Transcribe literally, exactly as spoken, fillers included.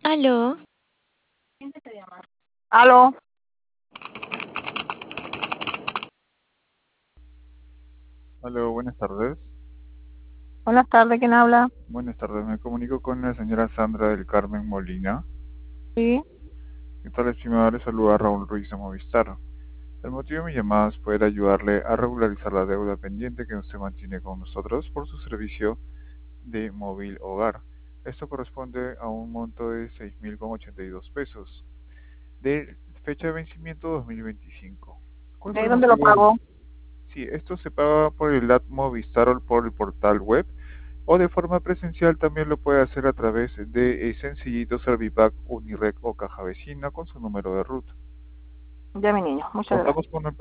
Aló, Aló, Hola, buenas tardes. buenas tardes, ¿quién habla? Buenas tardes, me comunico con la señora Sandra del Carmen Molina. Sí, ¿Qué tal, estimada? Le saluda Raúl Ruiz de Movistar. El motivo de mi llamada es poder ayudarle a regularizar la deuda pendiente que usted mantiene con nosotros por su servicio de móvil hogar. Esto corresponde a un monto de seis mil ochenta y dos pesos, de fecha de vencimiento dos mil veinticinco. ¿Cuál ¿de fue ahí el dónde lo motivo del...? pago? Sí, esto se paga por el app Movistar o por el portal web, o de forma presencial también lo puede hacer a través de eh, Sencillito, Servipack, Unirec o Caja Vecina con su número de ruta. Ya, mi niño, muchas Contamos gracias. con el